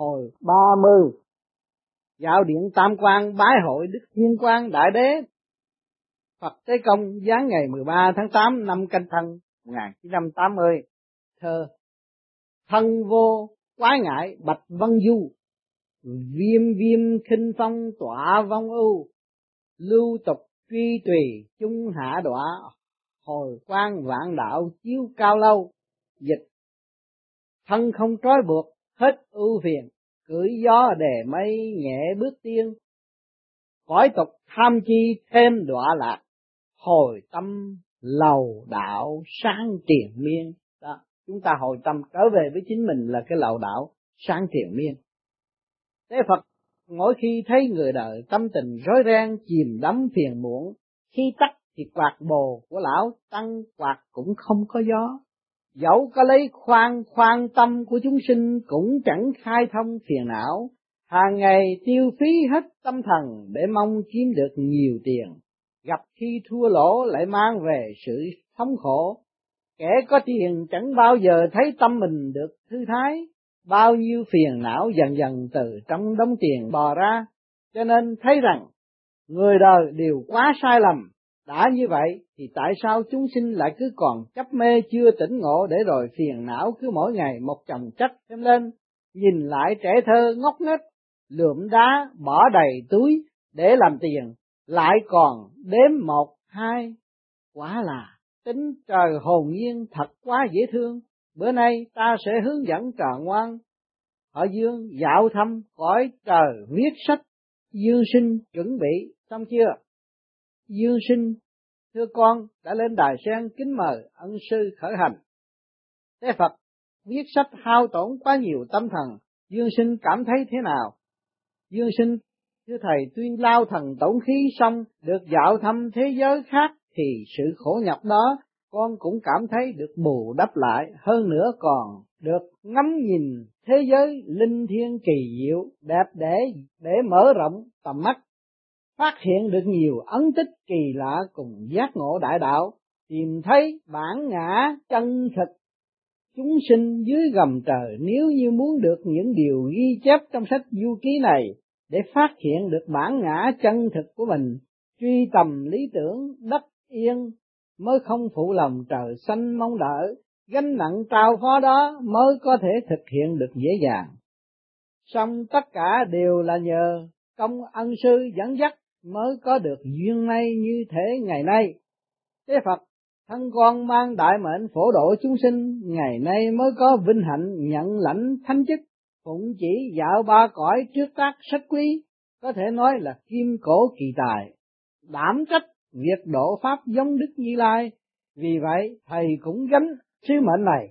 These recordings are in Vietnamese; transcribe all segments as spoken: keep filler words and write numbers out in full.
hồi ba mươi. Dạo điện Tam Quan bái hội Đức Thiên Quang Đại Đế Phật Tế Công giáng ngày mười ba tháng tám năm Canh Thân một nghìn chín trăm tám mươi. Thơ: thân vô quái ngại bạch vân du, viêm viêm khinh phong tỏa vong ưu, lưu tục truy tùy chung hạ đọa, hồi quang vạn đạo chiếu cao lâu. Dịch: thân không trói buộc hết ưu phiền, cưỡi gió đề mây nhẹ bước tiên, cõi tục tham chi thêm đọa lạc, hồi tâm lầu đạo sáng triền miên. Đó, chúng ta hồi tâm trở về với chính mình là cái lầu đạo sáng triền miên. Thế Phật mỗi khi thấy người đời tâm tình rối ren chìm đắm phiền muộn, khi tắt thì quạt bồ của lão tăng quạt cũng không có gió. Dẫu có lấy khoan khoan tâm của chúng sinh cũng chẳng khai thông phiền não, hàng ngày tiêu phí hết tâm thần để mong kiếm được nhiều tiền, gặp khi thua lỗ lại mang về sự thống khổ. Kẻ có tiền chẳng bao giờ thấy tâm mình được thư thái, bao nhiêu phiền não dần dần từ trong đống tiền bò ra. Cho nên thấy rằng người đời đều quá sai lầm. Đã như vậy thì tại sao chúng sinh lại cứ còn chấp mê chưa tỉnh ngộ, để rồi phiền não cứ mỗi ngày một chồng chất thêm lên. Nhìn lại trẻ thơ ngốc nghếch lượm đá bỏ đầy túi để làm tiền, lại còn đếm một hai. Quả là tính trời hồn nhiên thật quá dễ thương. Bữa nay ta sẽ hướng dẫn trò ngoan họ Dương dạo thăm cõi trời viết sách. Dương Sinh chuẩn bị xong chưa? Dương Sinh: thưa con đã lên đài sen, kính mời ân sư khởi hành. Thế Phật: viết sách hao tổn quá nhiều tâm thần, Dương Sinh cảm thấy thế nào? Dương Sinh: thưa thầy, tuy lao thần tổn khí xong được dạo thăm thế giới khác thì sự khổ nhọc đó con cũng cảm thấy được bù đắp lại, hơn nữa còn được ngắm nhìn thế giới linh thiêng kỳ diệu đẹp đẽ để mở rộng tầm mắt, phát hiện được nhiều ấn tích kỳ lạ cùng giác ngộ đại đạo, tìm thấy bản ngã chân thực chúng sinh dưới gầm trời. Nếu như muốn được những điều ghi chép trong sách du ký này để phát hiện được bản ngã chân thực của mình, truy tầm lý tưởng đất yên, mới không phụ lòng trời xanh mong đợi, gánh nặng trao phó đó mới có thể thực hiện được dễ dàng. Song tất cả đều là nhờ công ân sư dẫn dắt mới có được duyên nay như thế ngày nay. Thế Phật: thân con mang đại mệnh phổ độ chúng sinh, ngày nay mới có vinh hạnh nhận lãnh thánh chức, phụng chỉ dạo ba cõi trước tác sách quý, có thể nói là kim cổ kỳ tài, đảm trách việc độ pháp giống Đức Như Lai. Vì vậy thầy cũng gánh sứ mệnh này,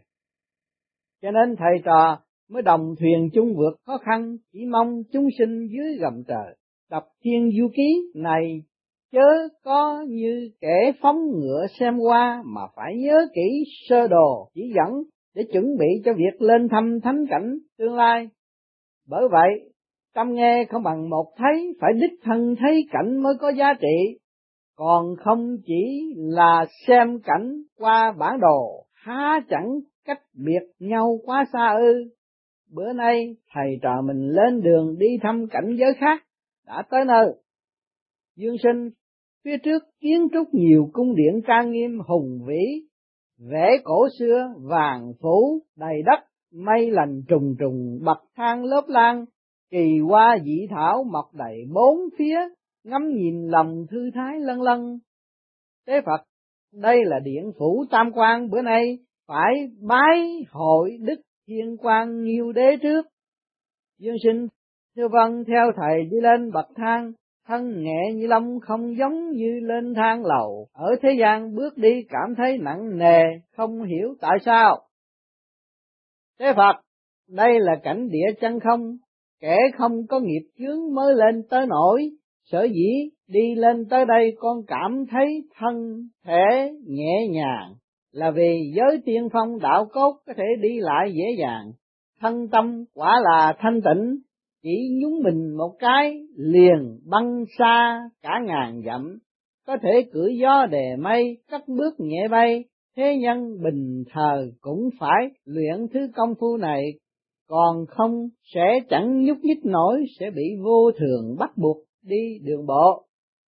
cho nên thầy trò mới đồng thuyền chung vượt khó khăn, chỉ mong chúng sinh dưới gầm trời đọc thiên du ký này chớ có như kẻ phóng ngựa xem qua, mà phải nhớ kỹ sơ đồ chỉ dẫn để chuẩn bị cho việc lên thăm thánh cảnh tương lai. Bởi vậy tâm nghe không bằng một thấy, phải đích thân thấy cảnh mới có giá trị, còn không chỉ là xem cảnh qua bản đồ, há chẳng cách biệt nhau quá xa ư? Bữa nay thầy trò mình lên đường đi thăm cảnh giới khác, đã tới nơi. Dương Sinh: phía trước kiến trúc nhiều cung điện trang nghiêm hùng vĩ, vẽ cổ xưa vàng phủ đầy đất, mây lành trùng trùng bậc thang lớp lang, kỳ hoa dị thảo mọc đầy bốn phía, ngắm nhìn lòng thư thái lân lân. Thế Phật: đây là điện phủ Tam Quan, bữa nay phải bái hội Đức Thiên Quang Nghiêu Đế trước. Dương Sinh: thưa vâng, theo thầy đi lên bậc thang, thân nhẹ như lông không giống như lên thang lầu, ở thế gian bước đi cảm thấy nặng nề, không hiểu tại sao. Thế Phật: đây là cảnh địa chân không, kẻ không có nghiệp chướng mới lên tới nổi, sở dĩ đi lên tới đây con cảm thấy thân thể nhẹ nhàng, là vì giới tiên phong đạo cốt có thể đi lại dễ dàng, thân tâm quả là thanh tịnh, chỉ nhúng mình một cái liền băng xa cả ngàn dặm, có thể cưỡi gió đề mây, cất bước nhẹ bay. Thế nhân bình thờ cũng phải luyện thứ công phu này, còn không sẽ chẳng nhúc nhích nổi, sẽ bị vô thường bắt buộc đi đường bộ.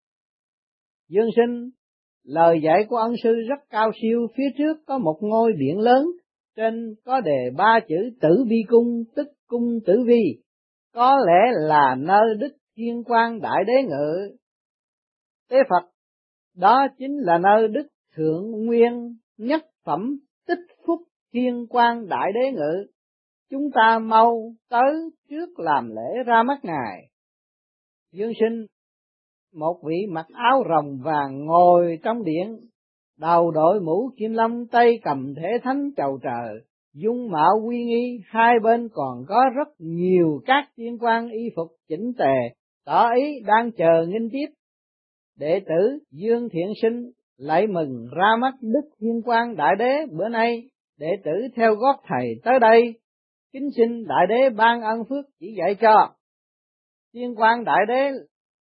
Dương Sinh, lời dạy của ân sư rất cao siêu. Phía trước có một ngôi điện lớn, trên có đề ba chữ Tử Vi Cung, tức cung Tử Vi, có lẽ là nơi Đức Thiên Quang Đại Đế ngự. Tế Phật, đó chính là nơi Đức Thượng Nguyên Nhất Phẩm Tích Phúc Thiên Quang Đại Đế ngự. Chúng ta mau tới trước làm lễ ra mắt Ngài. Dương Sinh, một vị mặc áo rồng vàng ngồi trong điện, đầu đội mũ kim long, tay cầm thể thánh chầu trời, dung mạo uy nghi, hai bên còn có rất nhiều các tiên quan y phục chỉnh tề, tỏ ý đang chờ nghinh tiếp. Đệ tử Dương Thiện Sinh lại mừng ra mắt Đức Thiên Quang Đại Đế. Bữa nay đệ tử theo gót thầy tới đây, kính xin Đại Đế ban ân phước chỉ dạy cho. Thiên Quang Đại Đế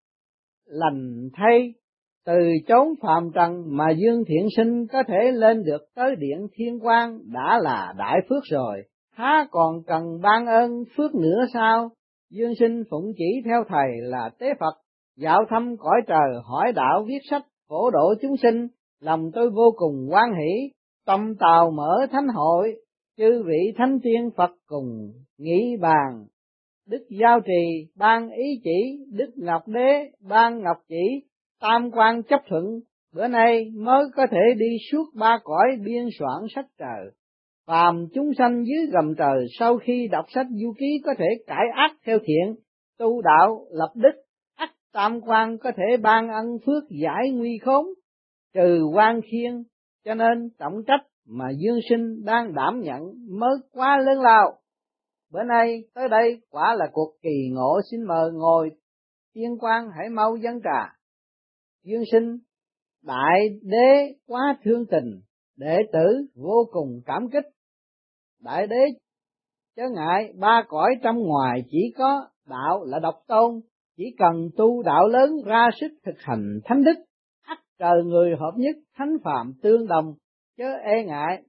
lành thay, từ chốn phàm trần mà Dương Thiện Sinh có thể lên được tới điện Thiên Quang đã là đại phước rồi, há còn cần ban ơn phước nữa sao? Dương Sinh phụng chỉ theo thầy là Tế Phật, dạo thăm cõi trời, hỏi đạo, viết sách, phổ độ chúng sinh. Lòng tôi vô cùng hoan hỷ, tâm tào mở thánh hội, chư vị thánh tiên Phật cùng nghĩ bàn. Đức Giao Trì ban ý chỉ, Đức Ngọc Đế ban ngọc chỉ, tam quan chấp thuận, bữa nay mới có thể đi suốt ba cõi biên soạn sách trời. Phàm chúng sanh dưới gầm trời sau khi đọc sách du ký có thể cải ác theo thiện, tu đạo lập đức, ắt tam quan có thể ban ân phước giải nguy khốn, trừ oan khiên. Cho nên trọng trách mà Dương Sinh đang đảm nhận mới quá lớn lao. Bữa nay tới đây quả là cuộc kỳ ngộ, xin mời ngồi, tiên quan hãy mau dâng trà. Dương Sinh, Đại Đế quá thương tình, đệ tử vô cùng cảm kích. Đại Đế chớ ngại, ba cõi trong ngoài chỉ có đạo là độc tôn, chỉ cần tu đạo lớn ra sức thực hành thánh đức, ắt trời người hợp nhất, thánh phàm tương đồng, chớ e ngại.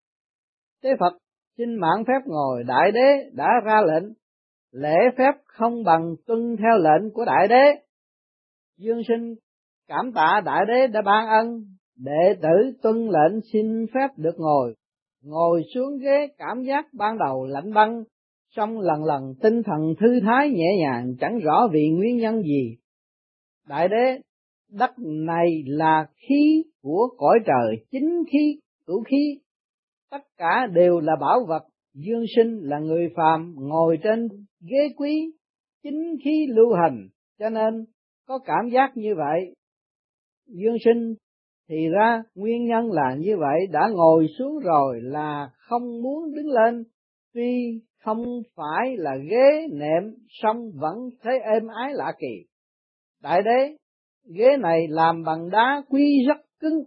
Tế Phật xin mạn phép ngồi. Đại Đế đã ra lệnh, lễ phép không bằng tuân theo lệnh của Đại Đế. Dương Sinh cảm tạ Đại Đế đã ban ân, đệ tử tuân lệnh xin phép được ngồi. Ngồi xuống ghế cảm giác ban đầu lạnh băng, song lần lần tinh thần thư thái nhẹ nhàng, chẳng rõ vì nguyên nhân gì. Đại Đế, đất này là khí của cõi trời, chính khí, cửu khí, tất cả đều là bảo vật. Dương Sinh là người phàm ngồi trên ghế quý, chính khí lưu hành, cho nên có cảm giác như vậy. Dương Sinh thì ra nguyên nhân là như vậy, đã ngồi xuống rồi là không muốn đứng lên, tuy không phải là ghế nệm song vẫn thấy êm ái lạ kỳ. Đại Đế, ghế này làm bằng đá quý rất cứng,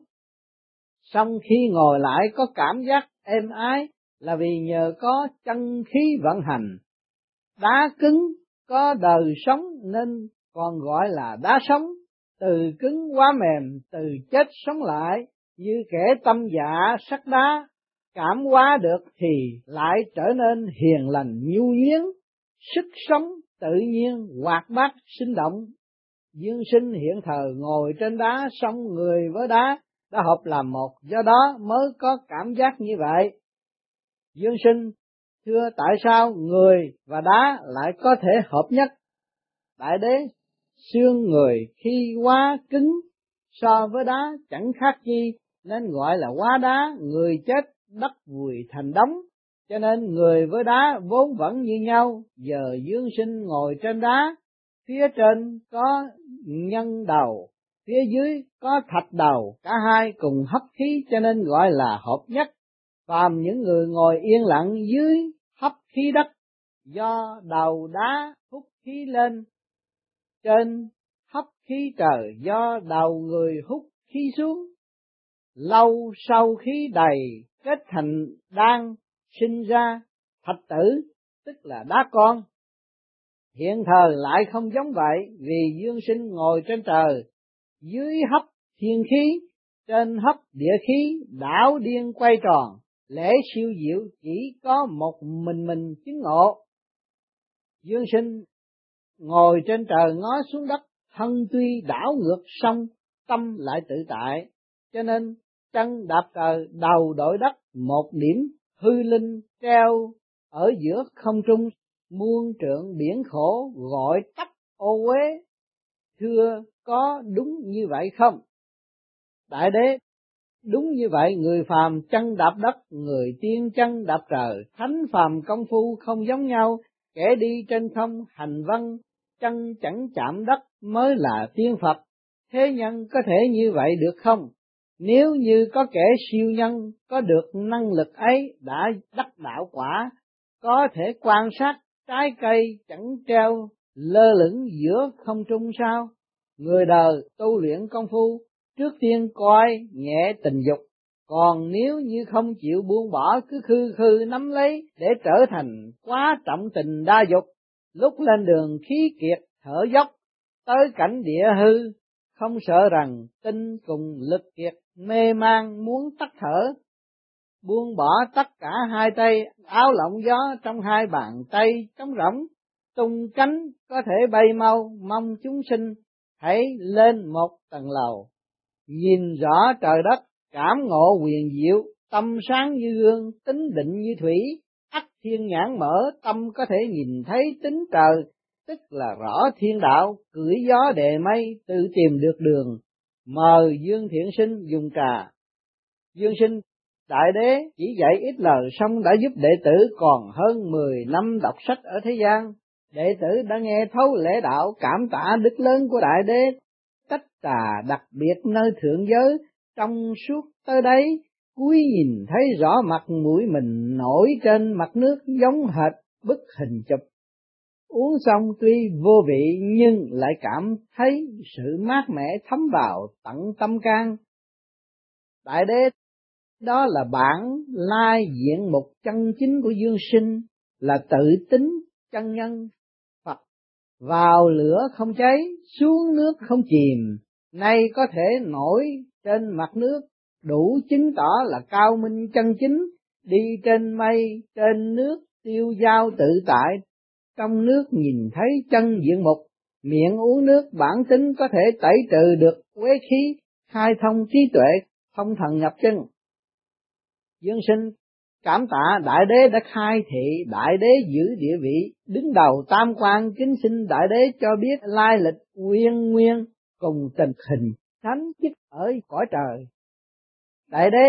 song khi ngồi lại có cảm giác êm ái là vì nhờ có chân khí vận hành. Đá cứng có đời sống nên còn gọi là đá sống, từ cứng quá mềm, từ chết sống lại, như kẻ tâm dạ sắt đá, cảm hóa được thì lại trở nên hiền lành nhu nhuyến, sức sống tự nhiên hoạt bát sinh động. Dương Sinh hiện thời ngồi trên đá, song người với đá đã hợp làm một, do đó mới có cảm giác như vậy. Dương Sinh thưa, tại sao người và đá lại có thể hợp nhất? Đại Đế, xương người khi quá cứng so với đá chẳng khác chi, nên gọi là hóa đá. Người chết đất vùi thành đống, cho nên người với đá vốn vẫn như nhau. Giờ Dương Sinh ngồi trên đá, phía trên có nhân đầu, phía dưới có thạch đầu, cả hai cùng hấp khí cho nên gọi là hợp nhất. Phàm những người ngồi yên lặng dưới hấp khí đất, do đầu đá hút khí lên, trên hấp khí trời do đầu người hút khí xuống. Lâu sau khí đầy kết thành đan, sinh ra thạch tử, tức là đá con. Hiện thời lại không giống vậy, vì Dương Sinh ngồi trên trời, dưới hấp thiên khí, trên hấp địa khí, đảo điên quay tròn, lễ siêu diệu chỉ có một mình mình chứng ngộ. Dương Sinh ngồi trên trời ngó xuống đất, thân tuy đảo ngược sông, tâm lại tự tại, cho nên chân đạp trời, đầu đội đất, một điểm hư linh treo ở giữa không trung, muôn trượng biển khổ gọi tắt ô uế. Thưa có đúng như vậy không? Đại đế, đúng như vậy. Người phàm chân đạp đất, người tiên chân đạp trời. Thánh phàm công phu không giống nhau, kẻ đi trên không hành văn, chân chẳng chạm đất mới là tiên Phật. Thế nhân có thể như vậy được không? Nếu như có kẻ siêu nhân có được năng lực ấy đã đắc đạo quả, có thể quan sát trái cây chẳng treo lơ lửng giữa không trung sao? Người đời tu luyện công phu trước tiên coi nhẹ tình dục, còn nếu như không chịu buông bỏ cứ khư khư nắm lấy để trở thành quá trọng tình đa dục, lúc lên đường khí kiệt thở dốc, tới cảnh địa hư, không sợ rằng tinh cùng lực kiệt mê man muốn tắt thở. Buông bỏ tất cả hai tay, áo lộng gió trong hai bàn tay trống rỗng, tung cánh có thể bay mau, mong chúng sinh hãy lên một tầng lầu, nhìn rõ trời đất, cảm ngộ huyền diệu, tâm sáng như gương, tính định như thủy, ắt thiên nhãn mở, tâm có thể nhìn thấy tính trời, tức là rõ thiên đạo, cưỡi gió đề mây, tự tìm được đường. Mời Dương Thiện Sinh dùng trà. Dương Sinh, Đại Đế chỉ dạy ít lời xong đã giúp đệ tử còn hơn mười năm đọc sách ở thế gian. Đệ tử đã nghe thấu lễ đạo, cảm tạ đức lớn của Đại Đế. Tách trà đặc biệt nơi thượng giới, trong suốt tới đấy, cúi nhìn thấy rõ mặt mũi mình nổi trên mặt nước giống hệt bức hình chụp. Uống xong tuy vô vị nhưng lại cảm thấy sự mát mẻ thấm vào tận tâm can. Đại Đế, đó là bản lai diện mục chân chính của Dương Sinh, là tự tính chân nhân Phật. Vào lửa không cháy, xuống nước không chìm, nay có thể nổi trên mặt nước, đủ chứng tỏ là cao minh chân chính, đi trên mây, trên nước, tiêu dao tự tại, trong nước nhìn thấy chân diện mục, miệng uống nước bản tính có thể tẩy trừ được uế khí, khai thông trí tuệ, thông thần nhập chân. Dương Sinh cảm tạ Đại Đế đã khai thị Đại Đế giữ địa vị đứng đầu tam quan, kính xin Đại Đế cho biết lai lịch nguyên nguyên cùng tình hình thánh chức ở cõi trời. Đại Đế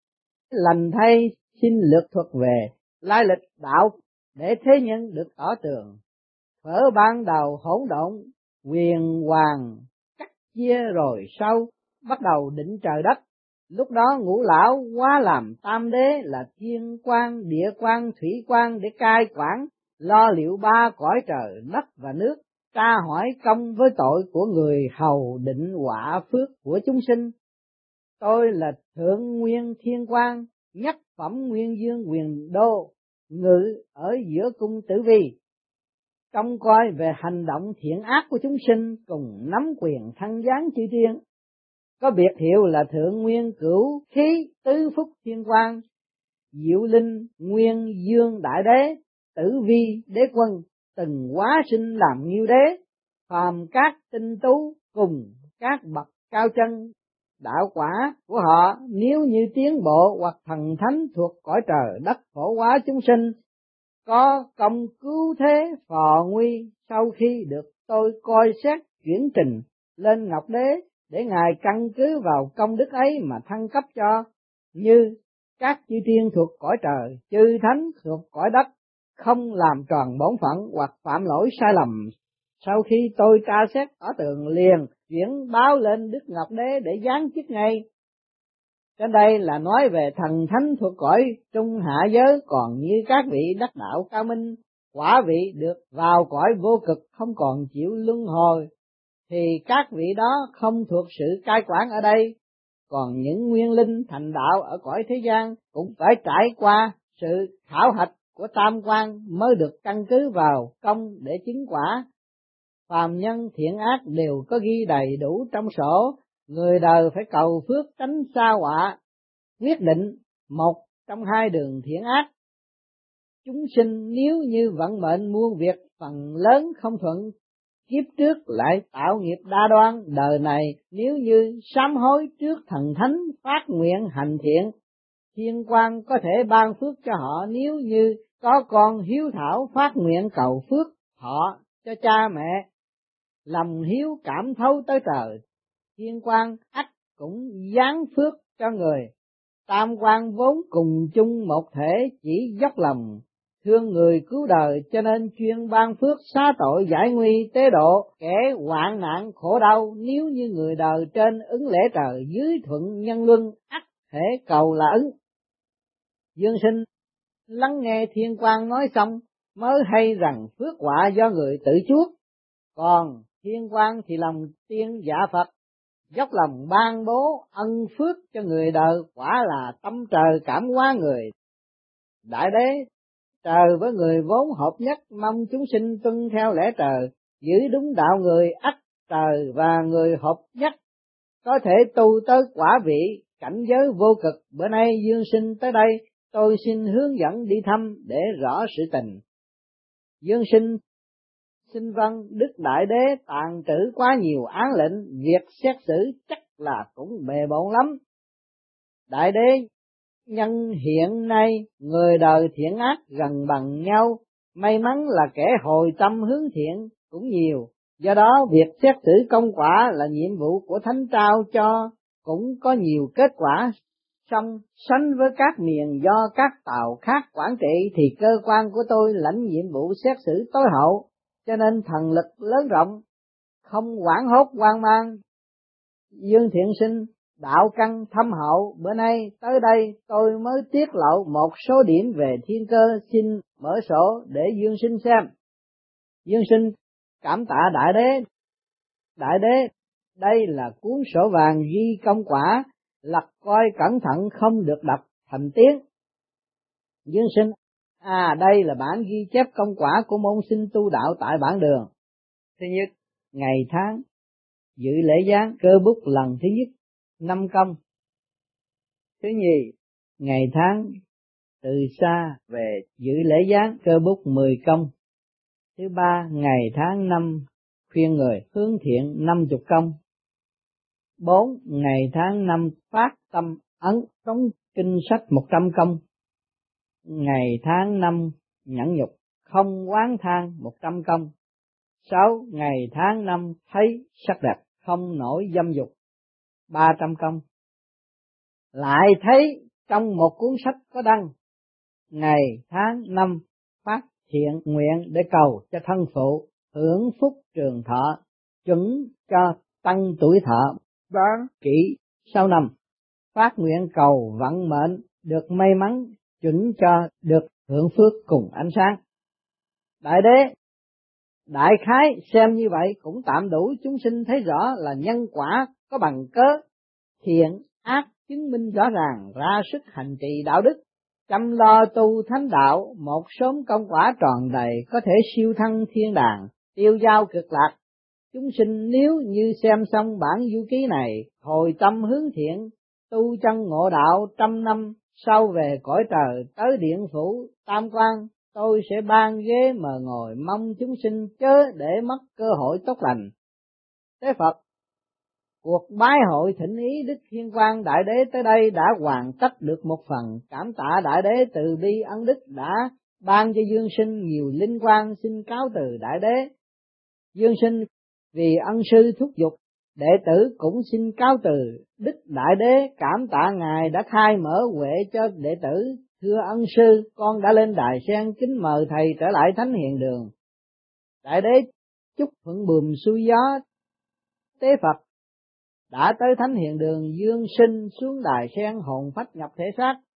lành thay xin lược thuật về lai lịch đạo để thế nhân được tỏ tường. Ở ban đầu hỗn độn, quyền hoàng cắt chia rồi sau bắt đầu định trời đất. Lúc đó Ngũ Lão hóa làm tam đế là thiên quan, địa quan, thủy quan để cai quản, lo liệu ba cõi trời, đất và nước, tra hỏi công với tội của người hầu, định họa phước của chúng sinh. Tôi là Thượng Nguyên Thiên Quan, nhất phẩm Nguyên Dương Quyền Đô, ngự ở giữa cung Tử Vi, trông coi về hành động thiện ác của chúng sinh, cùng nắm quyền thăng giáng chư thiên. Có biệt hiệu là Thượng Nguyên Cửu Khí Tứ Phúc Thiên Quan, Diệu Linh Nguyên Dương Đại Đế, Tử Vi Đế Quân, từng hóa sinh làm Nghiêu Đế, phàm các tinh tú cùng các bậc cao chân. Đạo quả của họ nếu như tiến bộ hoặc thần thánh thuộc cõi trời đất phổ hóa chúng sinh, có công cứu thế phò nguy. Sau khi được tôi coi xét chuyển trình lên Ngọc Đế, để Ngài căn cứ vào công đức ấy mà thăng cấp cho, như các chư thiên thuộc cõi trời, chư thánh thuộc cõi đất, không làm tròn bổn phận hoặc phạm lỗi sai lầm. Sau khi tôi tra xét tỏ tường liền chuyển báo lên Đức Ngọc Đế để giáng chức ngay. Trên đây là nói về thần thánh thuộc cõi trung hạ giới, còn như các vị đắc đạo cao minh, quả vị được vào cõi vô cực không còn chịu luân hồi, thì các vị đó không thuộc sự cai quản ở đây. Còn những nguyên linh thành đạo ở cõi thế gian cũng phải trải qua sự khảo hạch của tam quan mới được căn cứ vào công để chứng quả. Phàm nhân thiện ác đều có ghi đầy đủ trong sổ, người đời phải cầu phước tránh xa họa. Quyết định một trong hai đường thiện ác. Chúng sinh nếu như vận mệnh muôn việc phần lớn không thuận, kiếp trước lại tạo nghiệp đa đoan, đời này nếu như sám hối trước thần thánh phát nguyện hành thiện, thiên quan có thể ban phước cho họ. Nếu như có con hiếu thảo phát nguyện cầu phước họ cho cha mẹ, lòng hiếu cảm thấu tới trời, thiên quan ắt cũng giáng phước cho người. Tam quan vốn cùng chung một thể, chỉ dốc lòng thương người cứu đời, cho nên chuyên ban phước xá tội giải nguy tế độ kẻ hoạn nạn khổ đau. Nếu như người đời trên ứng lễ trời, dưới thuận nhân luân, ắt thể cầu là ứng. Dương sinh lắng nghe thiên quan nói xong mới hay rằng phước họa do người tự chuốc, còn thiên quan thì lòng tiên dạ Phật, dốc lòng ban bố ân phước cho người đời, quả là tâm trời cảm hóa người. Đại đế trời với người vốn hợp nhất, mong chúng sinh tuân theo lẽ trời, giữ đúng đạo người, ắt trời và người hợp nhất có thể tu tới quả vị cảnh giới vô cực. Bữa nay Dương sinh tới đây, tôi xin hướng dẫn đi thăm để rõ sự tình. Dương sinh xin vâng, Đức Đại Đế tàn trữ quá nhiều án lệnh, việc xét xử chắc là cũng bề bộn lắm. Đại Đế, nhân hiện nay người đời thiện ác gần bằng nhau, may mắn là kẻ hồi tâm hướng thiện cũng nhiều, do đó việc xét xử công quả là nhiệm vụ của Thánh trao cho, cũng có nhiều kết quả. Song sánh với các miền do các tàu khác quản trị thì cơ quan của tôi lãnh nhiệm vụ xét xử tối hậu, cho nên thần lực lớn rộng, không hoảng hốt hoang mang. Dương thiện sinh đạo căn thâm hậu, bữa nay tới đây tôi mới tiết lộ một số điểm về thiên cơ, xin mở sổ để Dương sinh xem. Dương sinh cảm tạ Đại Đế. Đại Đế, đây là cuốn sổ vàng ghi công quả, lật coi cẩn thận không được đọc thành tiếng. Dương sinh, à đây là bản ghi chép công quả của môn sinh tu đạo tại bản đường. Thứ nhất, ngày tháng dự lễ giáng cơ bút lần thứ nhất năm công. Thứ nhì, ngày tháng từ xa về dự lễ giáng cơ bút mười công. Thứ ba, ngày tháng năm khuyên người hướng thiện năm chục công. Bốn, ngày tháng năm phát tâm ấn đóng kinh sách một trăm công. Ngày tháng năm nhẫn nhục không oán than một trăm công. Sáu, ngày tháng năm thấy sắc đẹp không nổi dâm dục ba trăm công. Lại thấy trong một cuốn sách có đăng ngày tháng năm phát thiện nguyện để cầu cho thân phụ hưởng phúc trường thọ, chuẩn cho tăng tuổi thọ bán kỷ sau năm, phát nguyện cầu vận mệnh được may mắn, chuẩn cho được hưởng phước cùng ánh sáng. Đại Đế, đại khái xem như vậy cũng tạm đủ, chúng sinh thấy rõ là nhân quả có bằng cớ, thiện ác chứng minh rõ ràng, ra sức hành trì đạo đức, chăm lo tu thánh đạo, một sớm công quả tròn đầy, có thể siêu thăng thiên đàng, tiêu giao cực lạc. Chúng sinh nếu như xem xong bản du ký này, hồi tâm hướng thiện, tu chân ngộ đạo, trăm năm sau về cõi trời, tới điện phủ tam quan, tôi sẽ ban ghế mời ngồi, mong chúng sinh chớ để mất cơ hội tốt lành. Tế Phật, cuộc bái hội thỉnh ý Đức Thiên Quan Đại Đế tới đây đã hoàn tất được một phần, cảm tạ Đại Đế từ bi ân đức đã ban cho Dương sinh nhiều linh quang, xin cáo từ Đại Đế. Dương sinh vì ân sư thúc giục, đệ tử cũng xin cáo từ. Đức Đại Đế cảm tạ Ngài đã khai mở huệ cho đệ tử. Thưa ân sư, con đã lên đài sen kính mời thầy trở lại thánh hiền đường. Đại Đế chúc thuận buồm xuôi gió. Tế Phật đã tới thánh hiền đường, Dương sinh xuống đài sen hồn phách nhập thể xác,